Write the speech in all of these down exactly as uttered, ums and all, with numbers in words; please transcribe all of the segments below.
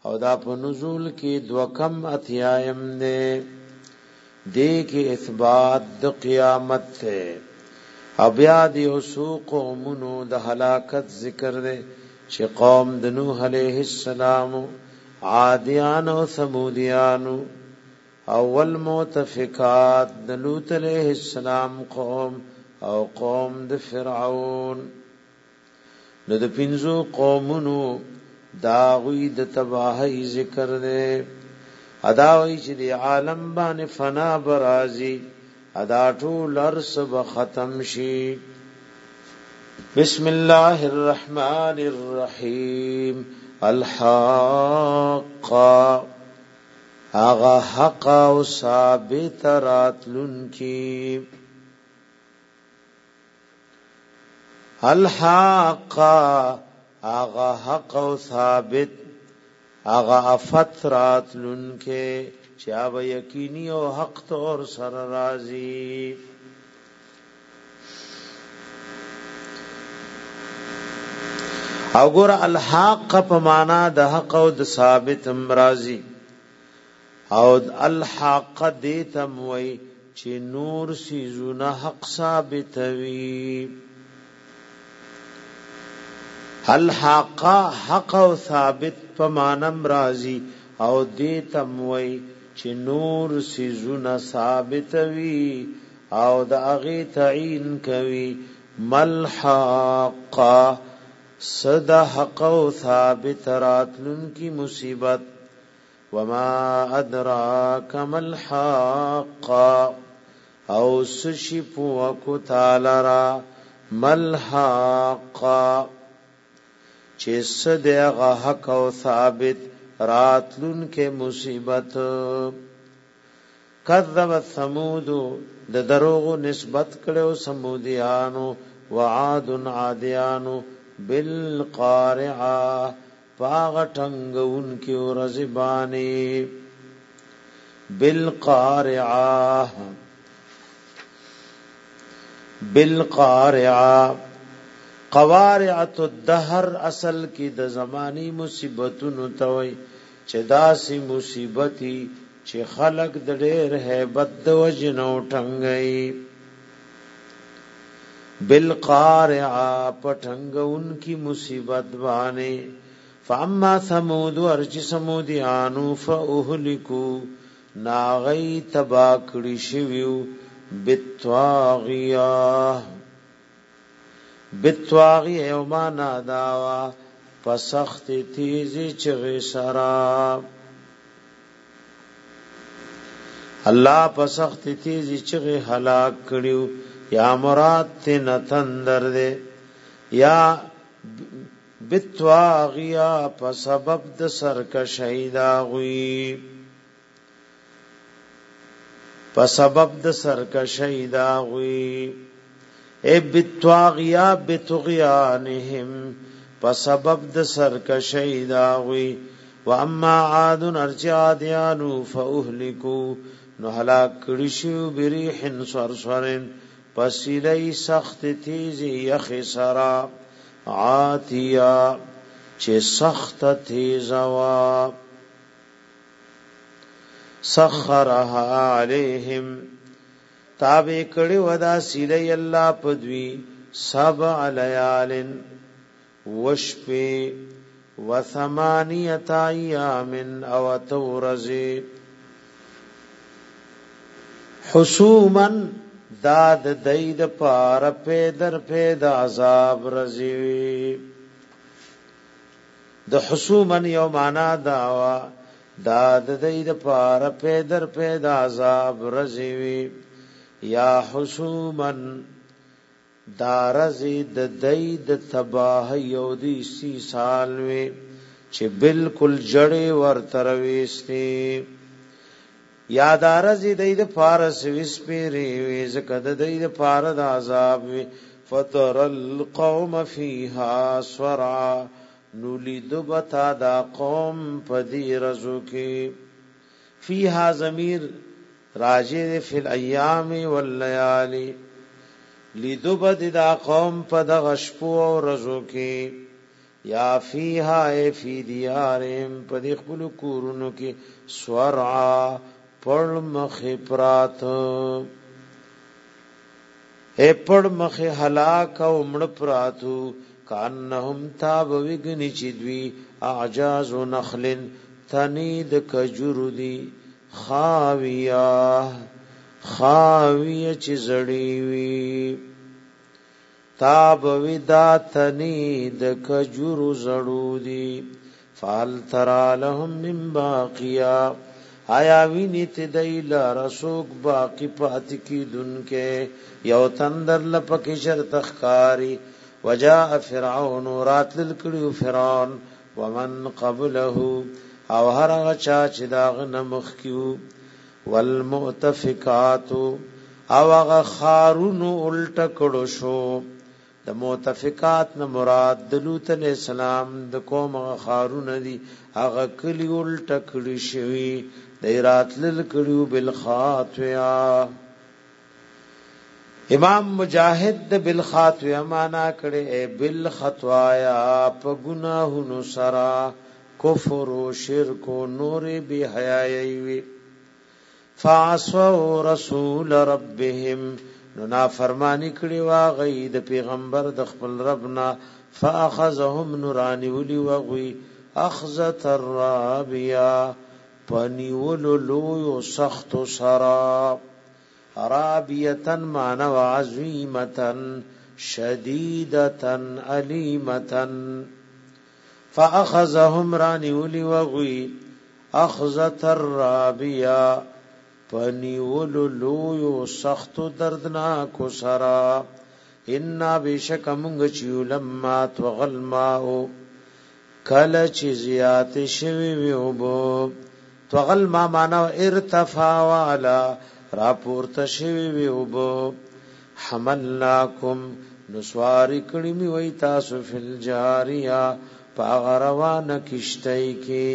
او دا په نزول کې دو کم اتیایم نه دې کې اثبات د قیامت ته او بیا د یوسو قومونو د هلاکت ذکر دی چې قوم د نوح علیه السلام عادیان او ثمودیان اول مؤتفقات د لوط علیہ السلام قوم او قوم د فرعون نو د پنځو قومونو داوی د تباہی ذکر دے ادا وی چې د عالم باندې فنا برازي ادا ټول ارس به ختم شي بسم الله الرحمن الرحیم الحاقہ آغا حق او ثابت راتلن کی الحق آغا حق او ثابت آغا افت راتلن کے چاب یقینی او حق طور سر رازی او ګور الحق په معنا د حق او د ثابت امرازی او الحق دیتم وی چې نور سیزونه حق ثابت وی الحق حق او ثابت په مانم راضی او دیتم وی چې نور سیزونه ثابت وی او د اغه تعین کوي ملحق صد حق او ثابت راتلن کی مصیبت وما ادراک ملحق او سشپ وکو تعالی ملحق چې صدغه حق او ثابت راتلن کې مصیبت کذب ثمود د دروغ نسبت کړو سمودیانو وعاد عادیانو بالقارعه پاغټنګون کې ورزبانی بالقارعه بالقارعه قوارعه الدهر اصل کې د زمانی مصیبتونو توي چې داسي مصیبتي چې خلق د ډېر hebat د وجنو ټنګي بالقارعه پټنګون کی مصیبت باندې فاما ثمود ورچ سمودیانو فاهلكوا ناغی تبا کړي شویو بالطاغیه بالطاغیه یوما ناداوا پسخت تیزی چغی سرا الله پسخت تیزی چغی هلاک کړیو یا مراد تن تندر دے یا بتواغیا په سبب د سرکشی دا غوی په سبب د سرکشی دا غوی ای بتواغیا بتغیانهم په سبب د سرکشی دا غوی و اما عاد ارجادیانو فاهلكوا نو هلاک کړي شو بریح صرصرن پسیلی سخت تیزی یخ سرا عاتیا چه سخت تیزوا سخرها علیہم تابع کړي ودا سیلی الله پدوی سبع لیال وشپی وثمانیت ایام او تورزی حسوما داد دید پار پیدر پید عذاب رزیوی د حسومن یو معنا داوا داد دید پار پیدر پید عذاب رزیوی یا حسومن دارزی د دید تباہ یو دی سی سالوی چې بالکل جړې ور ترويستي یادار زی دید فارس وسپیری وی زکد دید فارد عذاب فطر القوم فیها سورا نولید بتا دا قوم پدی رزو کی فیها ضمیر راجع فی الایام واللیالی لیدو بد دا قوم پد غشپو و رزو کی یا فیها ای فی دیارهم پدی خپل کورونو کې سورعا پړ مخې پرات اے پړ مخې هلاک او مړ پراتو کانهم تاب وګنی چدوی اعجاز نخل تنید کجرو دی خاویہ خاویہ چی زڑی وی تاب ودا تنید کجرو زڑو دی فال ترا لهم من باقیا آیا وینی تدیل رسوک باقی پات کی دن کے یو تندر لپک شر تخکاری وجاء فرعون راتل کړو فرعون ومن قبله او هر چا چې داغ نمخ کیو والمؤتفقات او هغه خارون الټ کړو شو د مؤتفقات نه مراد د لوط علیہ السلام د قوم خارون دي هغه کلی الټ کړی شوی د راتل کړو بالخاطئه امام مجاہد د بالخاطئه معنا کړي اے بالخطایا په گناهونو سرا کفر او شرک او نور به حیاي وي فعصوا رسول ربهم نو نافرمانی کړي وا غي د پیغمبر د خپل ربنا فاخذهم نورانی ولي وغوي اخذت الرابيه پنیول لو سخت سرا رابیتن معنی وعظیمتن شدیدتن علیمتن فاخذهم رانی ولی وغوی اخذت الرابیہ پنیول لویو سخت دردناکو سرا انا بیشک منگ چیو لما توغل ماؤ کل چی زیات شوی ویوبو توغل ما معنی ارتفا والا راپورته شوی وی وبو حملناکم نسواری کړي می وای تاسو فل جاریه پاغروان کشتای کی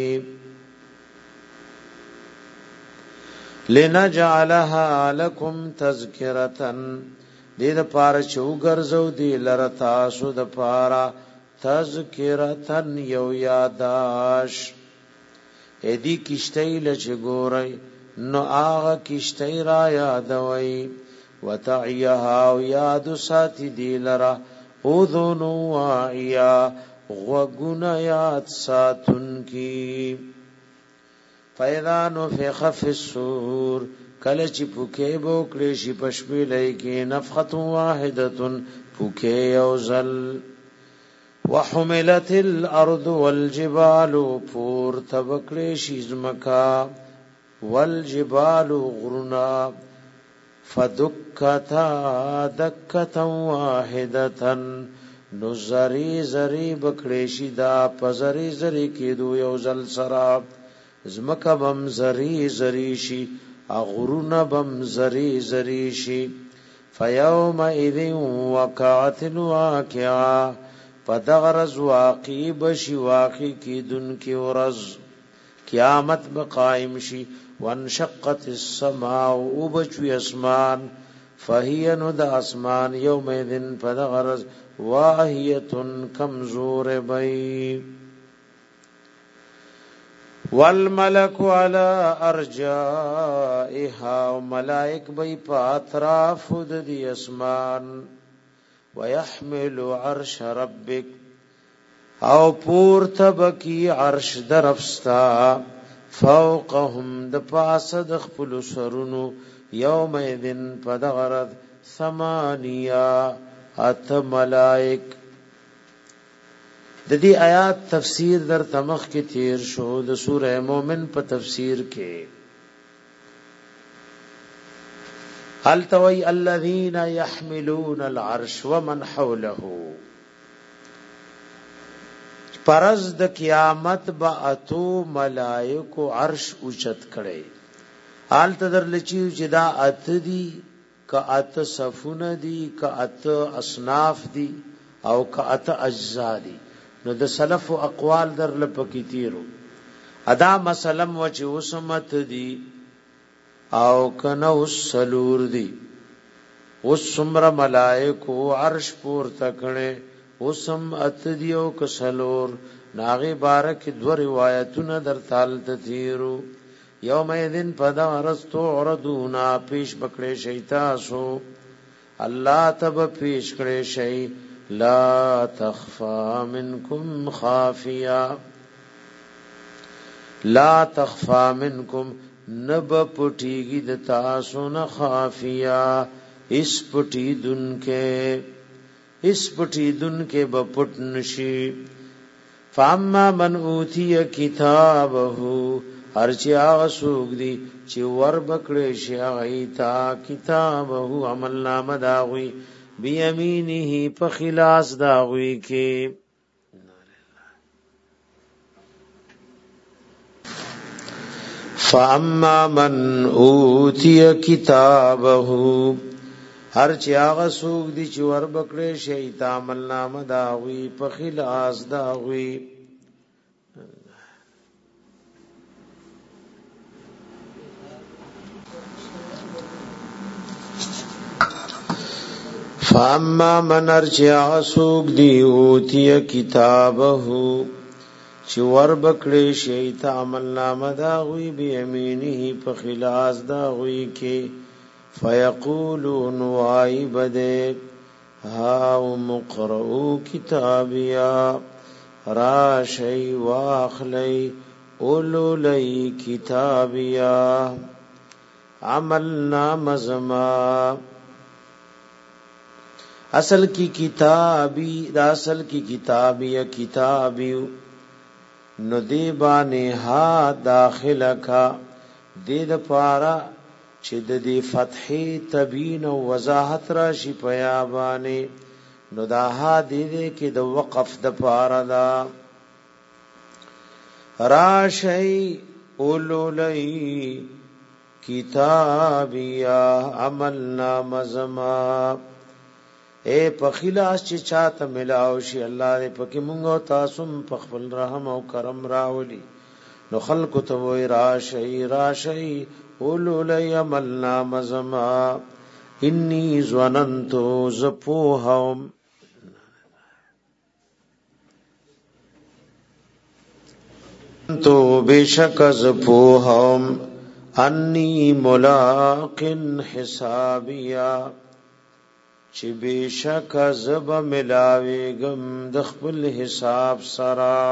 لنجعلها لكم تذکرتن دې د پاره چوغرزو دی لره تاسو د پاره تذکرتن یو یاداش اې دې کشتای لچ ګورای نو آغا کشتی را یادوئی وتعیها و یاد ساتی دی لرا اذنو واعیا غوگن یاد ساتن کی فیدانو فی خف السور کلچ پوکے بوکلیشی پشپی لئی نفخت واحدتن پوکے یوزل وحملت الارض والجبال پور تبکلیشی زمکا والجبال غرنا فدکتا دکتا واحدتا نو زری زری بکڑیشی دا پزری زری کی دو یوزل سراب زمکا بم زری زریشی اغرنا بم زری زریشی فیوم ایذن وقعت الواقعا پدغرز واقعی بشی واقعی کی دن کی ورز قیامت بقائم شی وانشقت السماء وبچوی اسمان فهي ند اسمان یومئذن فدغرز واهیتن کمزور بی والملک على ارجائها وملائک بی پاتراف دی اسمان ويحمل عرش ربک او پور تبکی عرش درفستا فوقهم د پاس د خپل سرونو یومئذن پدغرد ثمانیہ ات ملائک د دې آیات تفسیر در تمخ کې تیر شو د سوره مومن په تفسیر کې هل توي الذين يحملون العرش ومن حوله پرز د قیامت با اتو ملائکو عرش اوچت کړي حال تدر لچیو چې دا ات دي ک ات صفونه دي ک ات اصناف دي او ک ات اجزا دي نو د سلف او اقوال در لپکی تیرو ادا مسلم و چې وسمت دي او کنه وسلور دي وسمر ملائکو عرش پور تکړه اوسم اتدیو کسلور ناغي بارک دو روایتونه در تال تیرو یوم ایذن پدا رستو عردونا پیش بکړې شیتاسو الله تب پیش کړې شی لا تخفا منکم خافیا لا تخفا منکم نب پټیږي د تاسو نه خافیا اس پټی دن کې اس پټی دن کې ب پټ نشي فاما من اوتی کتابه هر چې هغه سوق دی چې ور بکړې شي غیتا کتابه عمل نامه داوي بیمینه په خلاص داوي کې فاما من اوتی کتابه هر چې هغه سوق دی چې ور بکړې شي عمل نامه داوي په خلاص داوي فاما من ارجع سوق دی اوتی کتابه چې ور بکړې شي ته عمل نامه دا غوي به یمینه په خلاص دا غوي کې فیقولون وای بده ها مقرؤ کتابیا را شی واخلی اوللی کتابیا عمل نامه زما اصل کی کتابی دا اصل کی کتابی کتابی نو دی باندې ها داخله کا د د پارا چې د دې فتحې تبین او وضاحت راشي پیا باندې نو دا ها دې کې د وقف د پارا دا راشی اولولئی کتابیا عملنا مزما اے پخلاص چې چاته ملاو شي الله دې پکې مونږ او تاسو په خپل رحم او کرم راولي نو خلق ته وای راشي راشي اولولای عملنا مزما انی ظننت زپوهم تو بیشک زپوهم انی ملاقن حسابیا چې بشک زب ملاویګم د خپل حساب سرا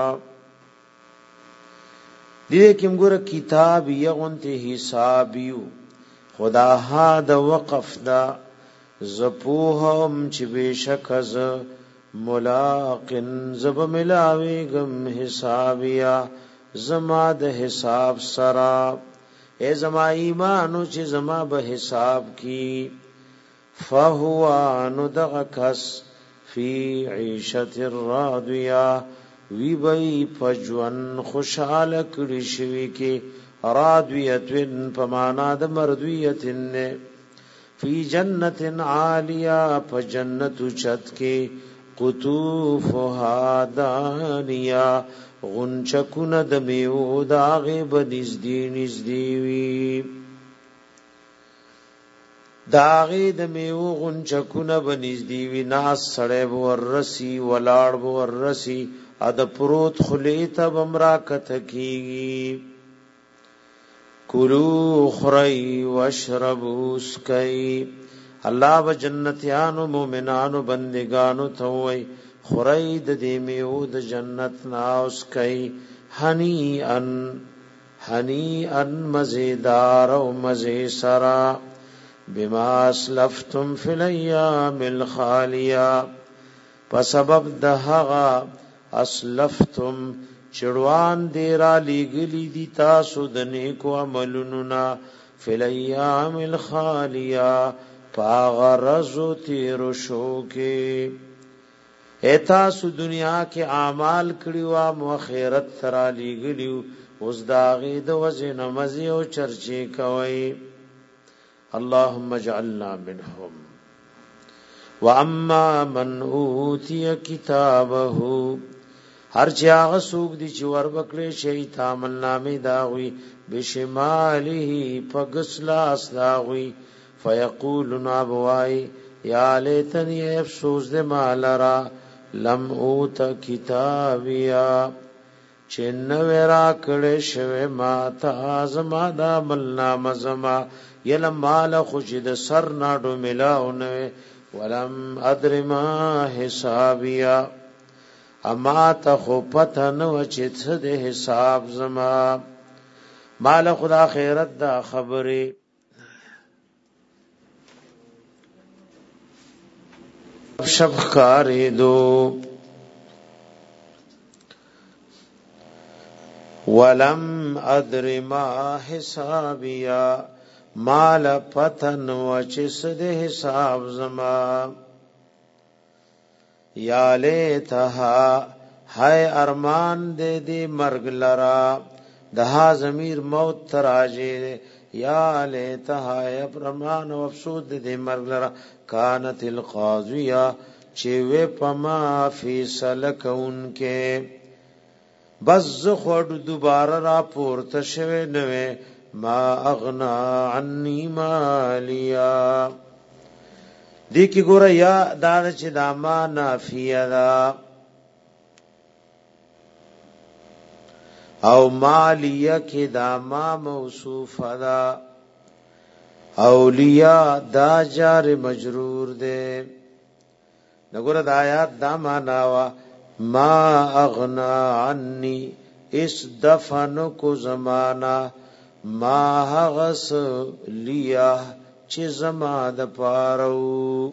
دې کوم ګره کتاب یغونته حسابیو خدا ها د وقف دا زپوهم چې بشک ز ملاقن زب ملاویګم حسابیا زما د حساب سرا ای زما ایمانو چې زما به حساب کی فهو ندغکس فی عیشت الراضیہ وی بی پجون خوشحال کړي شوی کې راضیتن پمانا د مردویتن فی جنت عالیہ پجنت چت کې قطوفها دانیہ غنچکون د میو داغه بنزدی نزدی وی داغی د میو غنچکونه بنزدی وی ناس سړی ورسی ولاړ ورسی ا د پروت خلیته بمرا کته کیږي کلو خری واشربوا اسکای الله و جنتیانو مومنانو بندگانو ته وای خری د دې میو د جنت نا اسکای هنی ان هنی ان مزیدار او مزه سرا بما اسلفتم فی الايام الخالیہ پسبب دهغا اسلفتم چړوان دی را لګلی دی تاسو د نیکو عملونو نا فی الايام الخالیہ پاغرزو تیر شو کې ایتاسو دنیا کې اعمال کړیوا مو خیرت ترا لګلیو اوس داغه د وزن مزي او چرچی کوي اللهم اجعلنا منهم واما من اوتی کتابه هر چا غسوک دی چې ور بکړې شي تعامل نامې داوي بشماله پغسلاس داوي فیقول نابوای یا لیتنی افسوس دې مالرا لم اوت کتابیا چنورا کړه شوه ما تا زما د عمل نامه زما یلم مال خوشد سر ناډو ملاونه ولم ادر ما حسابیا اما ته خو پته نو چې څه د حساب زما مال خدا خیرت دا خبره شب خاری دو ولم ادر ما حسابیا مال پتن وچس د حساب زما یا لیتها ہائے ارمان دے دی مرگ لرا دہا ضمیر موت تراجے یا لیتها ارمان و افسود دے مرگ لرا کانت القاضیہ چوے پما فیصل کون کے بس خود دوبارہ را پورته شوه نوے ما اغنا عنی مالیا دی کی ګوره یا دا چې دا ما نافیه دا او مالیه کې دا ما موصوفه دا اولیاء دا جار مجرور دے نګوره دا آیات دا معنا وا ما اغنا عنی اس دفن کو زمانہ ما هغس لیا چې زما د پارو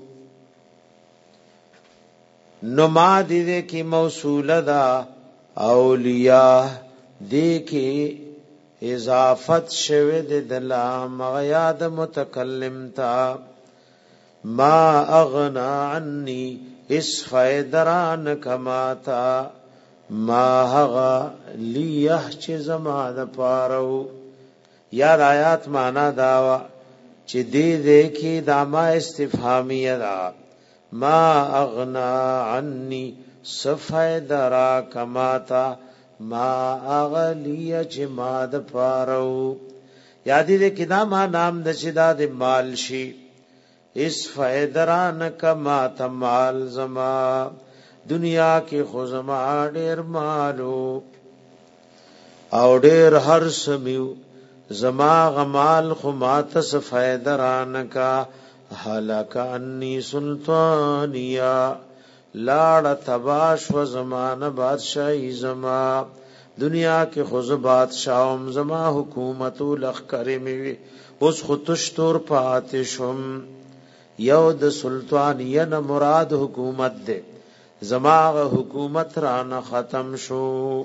نو ما دې کې موصوله دا اولیاء دې کې اضافت شوه د دلام غیاد متکلم تا ما اغنا عنی اس فیدران کماتا ما هغا لیه چې زما د پارو یاد آیات معنا داوا چې دې دې کې داما استفهامیه دا ما اغنا عني سفیدرا کماتا ما اغلیه چې ما د پارو یاد دې کې داما نام د شدا د مال شي اس فیدران کما تمال زما دنیا کې خو زما ډېر مالو او ډېر هر سمیو زما غمال خو مات سفیدران کا هلاک انی سلطانیا لاړ تباش و زمانه بادشاہی زما دنیا کې خو ز بادشاہم زما حکومت لخ کرے می اوس خو تشتور پاتشم یو د سلطانیه نه مراد حکومت ده زماغ حکومت رانه ختم شو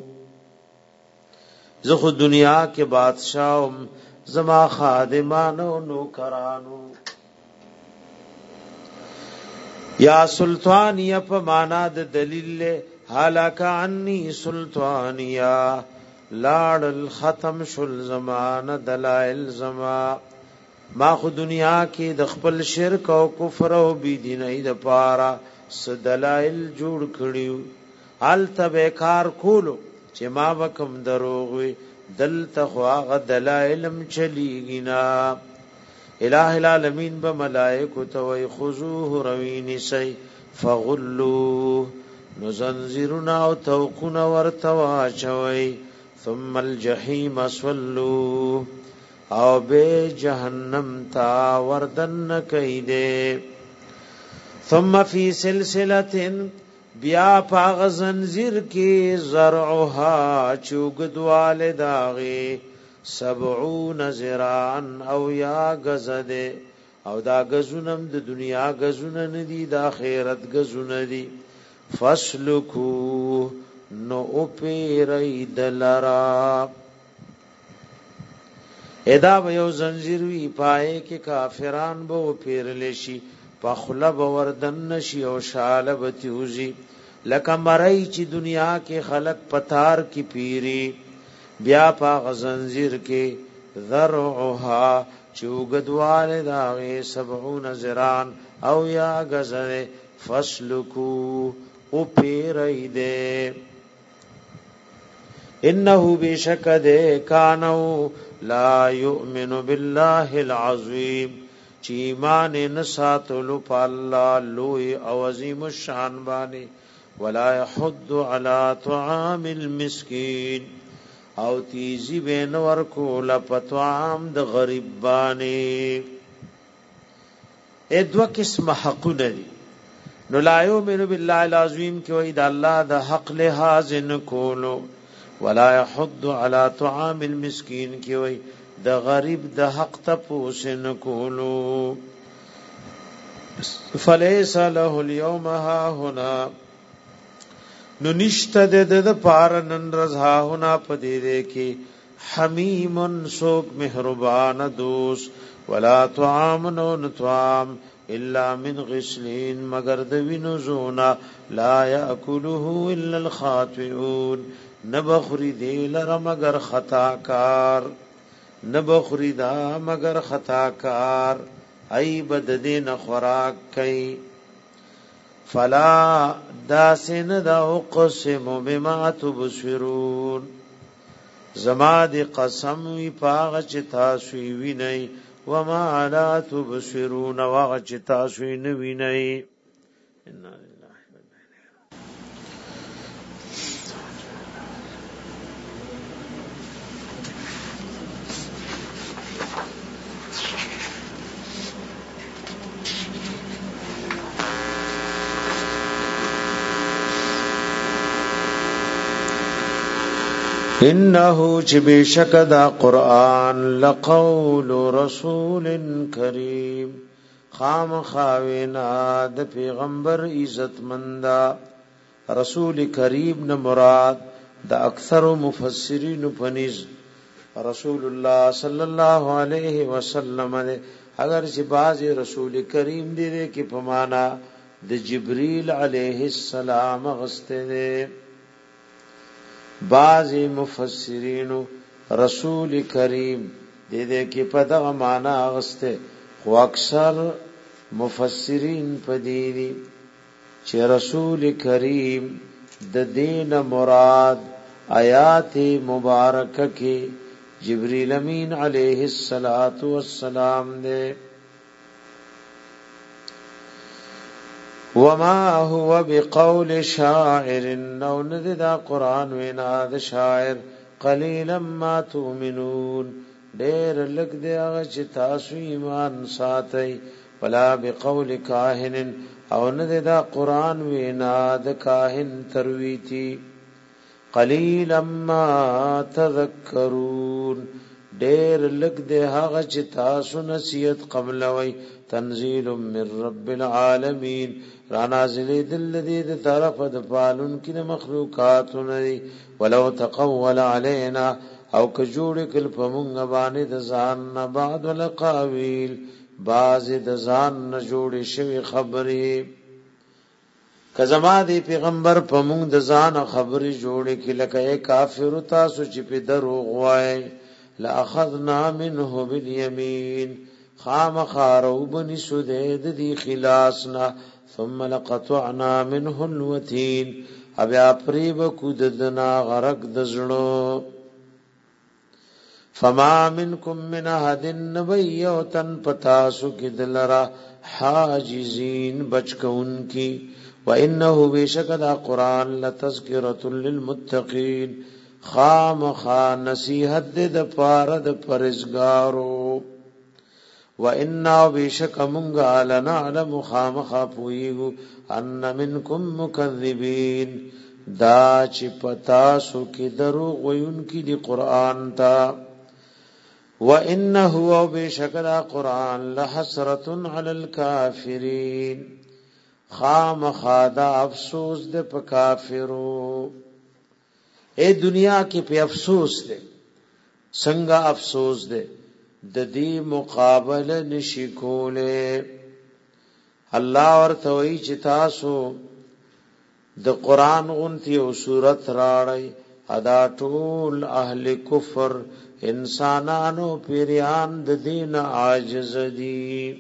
زه خو دنیا کې بادشاہم زما خادمانو نوکرانو یا سلطانیه په معنا د دلیل هلاک عني سلطانیه لاړ الختم شل زمانه دلائل زما ما خو دنیا کې د خپل شرک او کفر او بی دینۍ د پاره س دلائل جوړ کړیو حال تبه کار کولو چې ما وکم دروغ وي دلته خو هغه دلائلم چلیږي نا الہ العالمین به ملائکه تو وي خذوه رویني سي فغلوا نزنزرنا او توقنا ورتوا چوي ثم الجحیم صلوا او به جهنم تا وردن کیده ثم فی سلسله بیا پاغ زنجیر کی زرعها چوگدوال داغی سبعون زران او یا گزده او دا گزونم د دنیا گزونه ندی د آخرت گزونه دی فسلکو نو اپیری دلرا ادا به یو زنجیر وی پائے کې کافران به پیرلشي پخلب وردن نشي او شاله بتیوزی لکه مړی چې دنیا کې خلق پتار کی پیری بیا پا غزنجیر کې ذرعها چوغدوال داغه سبعون زران او یا غزره فسلکو او پیریده انه بشکد کانو لا یؤمن بالله العظیم چی ایمان نساتلو پا اللہ لوی او عظیم الشان بانے ولا يحض على طعام المسكين او تیزی بین ورکول پتوام د غریب باندې. ا دو قسم حقونه دي. نو لا یؤمن بالله العظیم کې وای د الله د حق لحاظ نه کولو، ولا يحض على طعام المسكين کې وای د غریب د حق ته پوس نه کولو. فليس له اليوم ها هنا نو نشته د د پار نن رضا هنا پدې کې حمیم سوک مهربان دوست، ولا طعام نو طعام الا من غسلین مگر د وینو زونا لا یاکله الا الخاطئون نبخری دی لر مگر خطاکار، نبخری دا مگر خطاکار ای بد دین خوراک کئی. فلا داسن دا اقسم بما تبصرون زما دی قسم وی پاغ چ تاسو ویني وما لا تبصرون واغ چ تاسو نه ویني. انه چې بشک دا قران لقول رسول کریم خام خاوینا د پیغمبر عزت مندا. رسول کریم نه مراد د اکثر مفسرین پنیز رسول الله صلی الله علیه وسلم نے، اگر چې باز رسول کریم دی کې په معنا د جبرئیل علیه السلام غسته دي. بعض مفسرین رسول کریم دې دې کې په دغه معنا غسته، خو اکثر مفسرین په دې دي چې رسول کریم د دین مراد آیات مبارکه کې جبرئیل امین علیه الصلاۃ والسلام دې. وما هو بقول شاعر نو ند دا قرآن وینا د شاعر قلیلا ما تؤمنون ډیر لګ دی هغه چې تاسو ایمان ساتي. ولا بقول کاهن او ند دا قرآن وینا د کاهن ترویتی. قلیلا ما تذکرون ډیر لګ دی هغه چې تاسو نصیحت قبلوي. تنزیل من رب العالمین را نازل دل دې د طرف د پالون کې مخلوقات نه. ولو تقول علينا او که جوړ کل په مونږ باندې د ځان نه بعد القاویل باز د ځان نه جوړ شوی خبرې کزما دی پیغمبر په مونږ د ځان خبرې جوړ کې لکه کافر تاسو چې په دروغ وای. لاخذنا منه بالیمین خام خارو بنی سدید دی خلاصنا ثم لقطعنا منه الوتين ابیا پریب کوددنا غرق دزړو. فما منکم من احد نبیوتن پتاسو کی دلرا حاجزین بچکون کی. وانه بشک دا قران لتذکرۃ للمتقین خام خا نصیحت د پاره د پرهیزګارو. وَإِنَّا بِشَكَ مُنْغَا لَنَعْلَمُ خَامَخَا پوئیگو اَنَّ مِنْكُمْ مُكَذِّبِينَ دا چی پتاسو کی دروغ ویون کی دی قرآن تا. وَإِنَّهُ بِشَكَ دا قرآن لَحَسْرَةٌ عَلَى الْكَافِرِينَ خامخا دا افسوس دے پا کافرو. اے دنیا کی پہ افسوس دے سنگا افسوس دے د دې مقابله نشي کوله. الله ورته وی چې تاسو د قران غونتی او صورت راړی ادا ټول اهل کفر انسانانو پیریان د دین عاجز دي.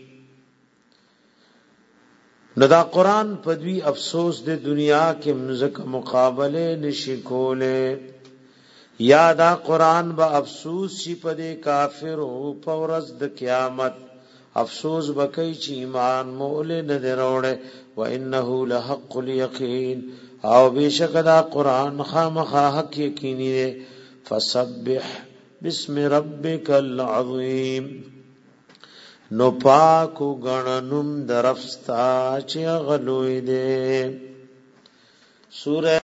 نو دا قران په دوی افسوس د دنیا کې مزک مقابله نشي کوله. یا دا قرآن با افسوس شي پدې کافرو پورز د قیامت افسوس بکای چې ایمان مول نه دروړې. و انه لحق الیقین او بشک دا قران خامخا حق یقینی دے فسبح بسم ربک العظیم نو پاکو غننم درفستا چې غلوی دے سورہ